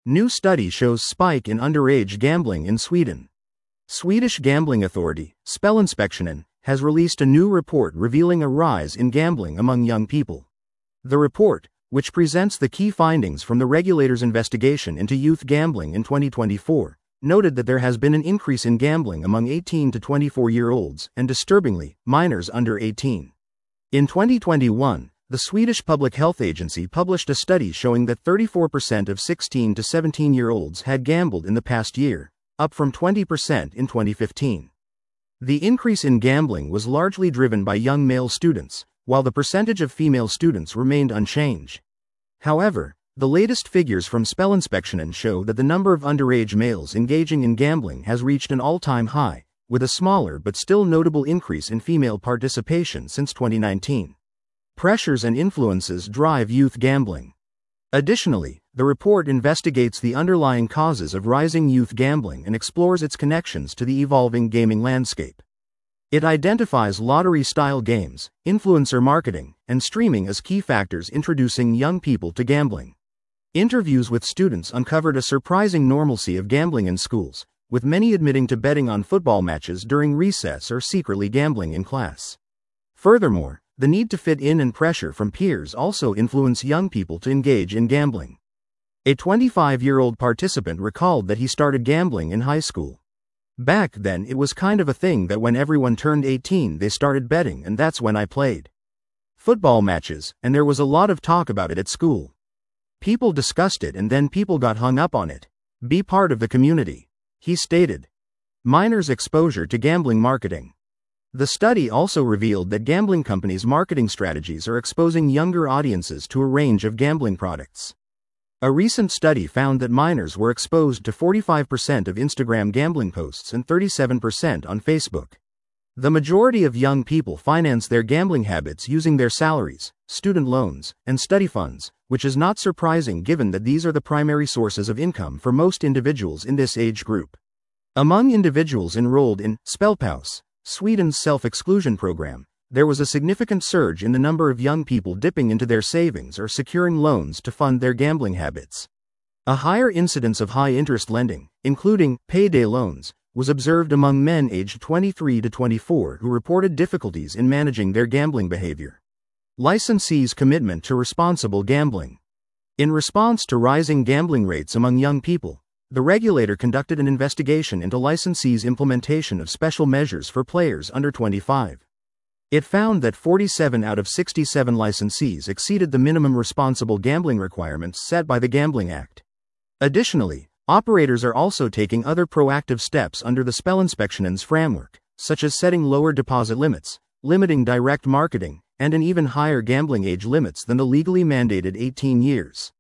New study shows spike in underage gambling in Sweden. Swedish gambling authority, Spelinspektionen, has released a new report revealing a rise in gambling among young people. The report, which presents the key findings from the regulator's investigation into youth gambling in 2024, noted that there has been an increase in gambling among 18 to 24-year-olds and, disturbingly, minors under 18. In 2021, the Swedish Public Health Agency published a study showing that 34% of 16 to 17-year-olds had gambled in the past year, up from 20% in 2015. The increase in gambling was largely driven by young male students, while the percentage of female students remained unchanged. However, the latest figures from Spelinspektionen show that the number of underage males engaging in gambling has reached an all-time high, with a smaller but still notable increase in female participation since 2019. Pressures and influences drive youth gambling. Additionally, the report investigates the underlying causes of rising youth gambling and explores its connections to the evolving gaming landscape. It identifies lottery-style games, influencer marketing, and streaming as key factors introducing young people to gambling. Interviews with students uncovered a surprising normalcy of gambling in schools, with many admitting to betting on football matches during recess or secretly gambling in class. Furthermore, the need to fit in and pressure from peers also influence young people to engage in gambling. A 25-year-old participant recalled that he started gambling in high school. Back then it was kind of a thing that when everyone turned 18 they started betting, and that's when I played football matches, and there was a lot of talk about it at school. People discussed it and then people got hung up on it. Be part of the community, he stated. Minors' exposure to gambling marketing. The study also revealed that gambling companies' marketing strategies are exposing younger audiences to a range of gambling products. A recent study found that minors were exposed to 45% of Instagram gambling posts and 37% on Facebook. The majority of young people finance their gambling habits using their salaries, student loans, and study funds, which is not surprising given that these are the primary sources of income for most individuals in this age group. Among individuals enrolled in Spelpaus, Sweden's self-exclusion program, there was a significant surge in the number of young people dipping into their savings or securing loans to fund their gambling habits. A higher incidence of high-interest lending, including payday loans, was observed among men aged 23 to 24 who reported difficulties in managing their gambling behavior. Licensees' commitment to responsible gambling. In response to rising gambling rates among young people, the regulator conducted an investigation into licensees' implementation of special measures for players under 25. It found that 47 out of 67 licensees exceeded the minimum responsible gambling requirements set by the Gambling Act. Additionally, operators are also taking other proactive steps under the Spelinspektionen's framework, such as setting lower deposit limits, limiting direct marketing, and an even higher gambling age limits than the legally mandated 18 years.